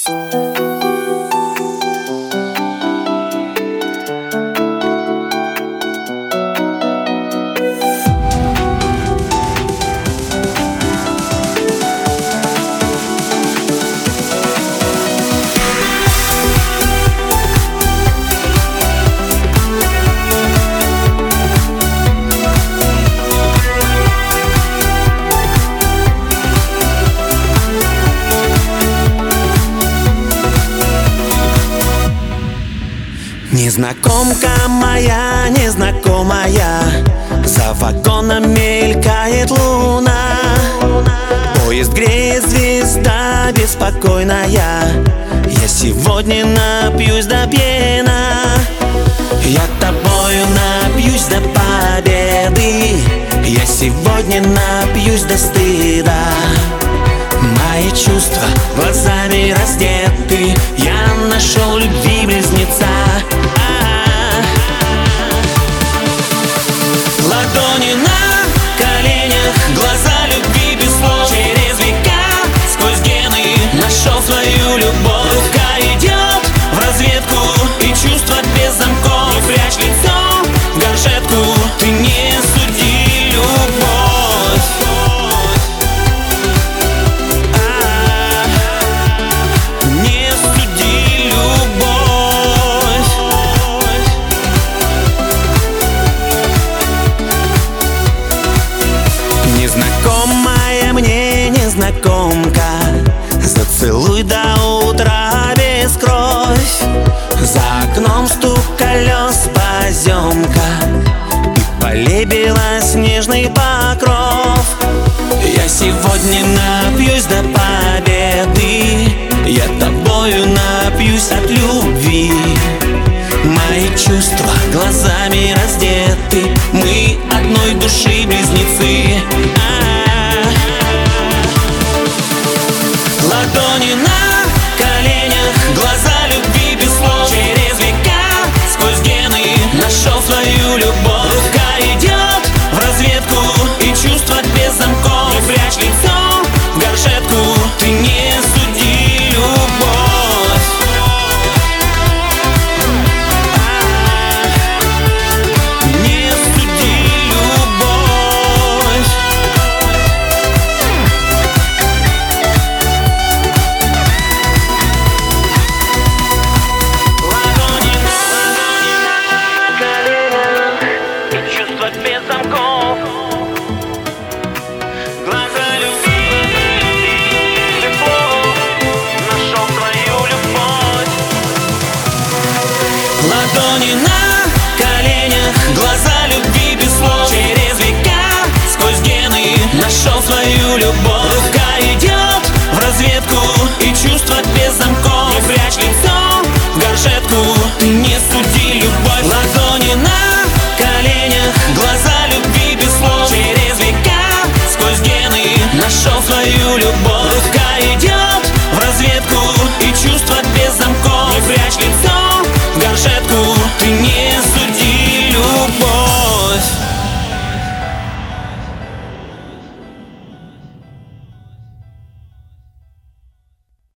Незнакомка моя, незнакомая, за вагоном мелькает луна. Поезд греет, звезда беспокойная. Я сегодня напьюсь до пьяна. Я тобою напьюсь до победы. Я сегодня напьюсь до стыда. Мои чувства глазами раздеты. Я нашел любви близнеца. Ладони на коленях, глаза любви без слов. Через века, сквозь гены, нашел свою любовь. Рука идет в разведку, и чувства без замков. Не прячь лицо в горшетку, ты не суди любовь. Не суди любовь. Незнакомая мне незнакомка, зацелуй до утра без кровь. За окном стук колес, поземка, и по полей белоснежный покров. Я сегодня напьюсь до победы. Я тобою напьюсь от любви. Мои чувства глазами раздеты. Мы одной души близнецы. Ладони на коленях, глаза любви без слов. Через века, сквозь гены, нашел свою любовь. Рука идет в разведку, и чувства без замков. Не прячь лицо в горшетку, ты не суди любовь. Не суди любовь. Ладони на коленях, и чувства без замков. Глаза любви, любовь, нашел свою любовь. Ладони на коленях, глаза любви без слов. Через века, сквозь гены, нашел свою любовь.